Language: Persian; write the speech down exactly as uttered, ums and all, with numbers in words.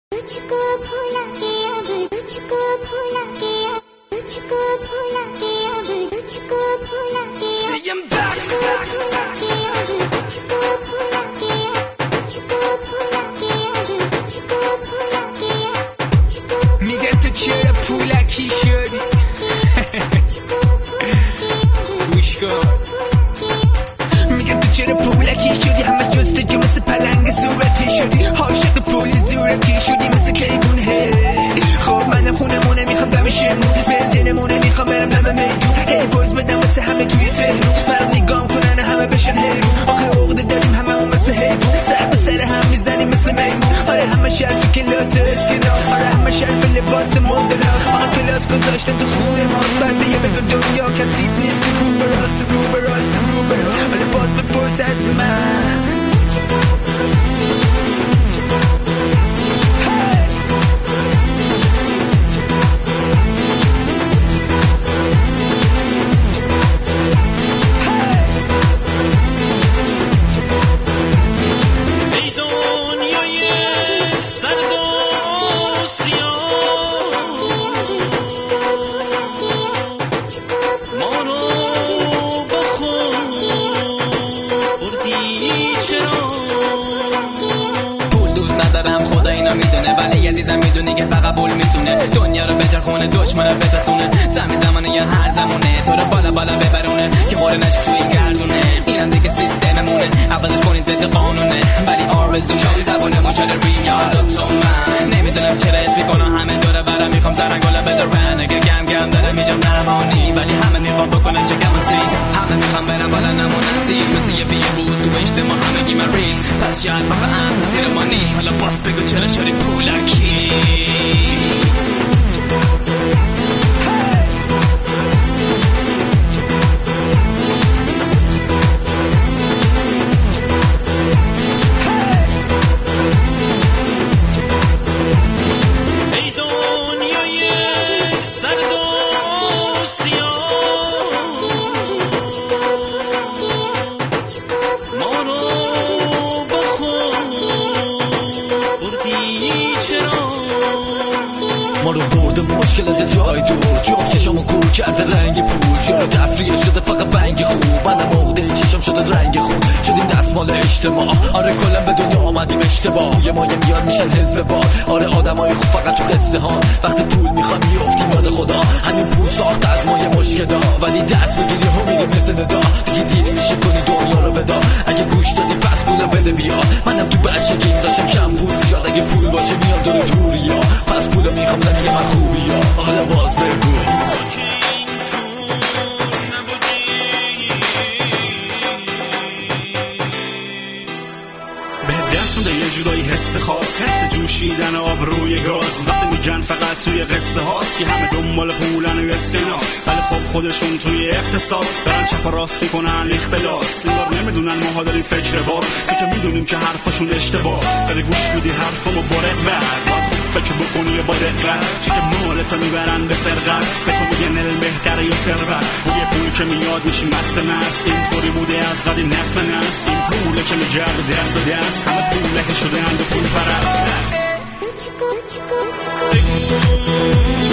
तुझको भुला के अब तुझको भुला के अब तुझको भुला के अब तुझको भुला के तुझको भुला के अब तुझको भुला के अब तुझको भुला के अब तुझको भुला के अब میگه تو چرا پولکی شدی گوش کن میگه تو چرا پولکی شدی همه جست جو مثل پلنگ صورتی شدی عاشق پول زورکی شدی مثل کیبونه خب منم خونمونه میخوام دم شمرون بنزینمونه میخوام برم دم میدون هی بوز بدم واسه همه توی تهرون برم نگام کنن همه بشن هیرون آخه عقده داریم همه اون مثل حیوان سر به سر هم میزنیم مثل میمون آره همه شهر تو کلاس اسکناس آره همه شهر به لباس مدلاس آقا کلاس گذاشتن تو خونه ماست بعد دیگه بگو دنیا کسیف نیست رو به راست رو به راست رو به راست آره باز بپرس از من میدونه ولی عزیزم میدونی که فقط بول میتونه دنیا رو بچرخونه دشمن رو بترسونه زمین زمانه یا هر زمونه تو رو بالا بالا ببرونه که خوره نش توی این گردونه اینم دیگه سیستممونه عوضش کنید ضد قانونه ولی آرزو شاید زبونمون شده ریال تو من نمیدونم چرا اسم میکنم همه دوره برم میخوام سرنگالا بذارن اگه گم گم داره میشم نرمانی ولی همه میخوام بکنن شکم سی همه میخوام برم بالا نمونن سی مثل یه ویروس تو اجتماع همگی مریض پس شاید واقعا تاثیر ما نیست حالا باس بگو چرا شدی پولکی ما رو برده مشکلات جای دور جفت چشامو کور کرده رنگ پول جارو تفریه شده فقط بنگ خوب منم عقده چشام شده رنگ خوب شدیم دستمال اجتماع آره کلا به دنیا آمدیم اشتباه یه مایه میاد میشن حزب باد آره آدمای خوب فقط تو قصه ها وقتی پول میخوام میافتیم یاد خدا همین پول ساخته از ما یه مشکلا ولی درس بگیری هم میری مثل ندا دیگه دیری میشه کنی دنیا رو بدا اگه گوش دادی پس پولو بده بیا منم تو بچگیم داشتم کم پول زیاد اگه پول باشه میام دور دوریا پس پولو میخوام نمیگه من خوبی ها حالا باز بگو به دست میده یه جورایی حس خاص حس جوشیدن آب روی گاز وقتی میگن فقط توی قصه هاست که همه دنبال پولن و اسکناس ولی خب خودشون توی اقتصاد برن چپ و راست میکنن اختلاس انگار نمیدونن ماها داریم فکر باز تو که میدونیم که حرفشون اشتباه داری گوش میدی حرفمو با رغبت فکر بکنی با دقت چی که مالتا میبرن به سرقت به تو میگن علم بهتره یا ثروت و یه پول که میاد میشی مست مست اینطوری بوده از قدیم نسل به نسل این پوله که میگرد دست به دست همه پوله که شده اند و پول پرست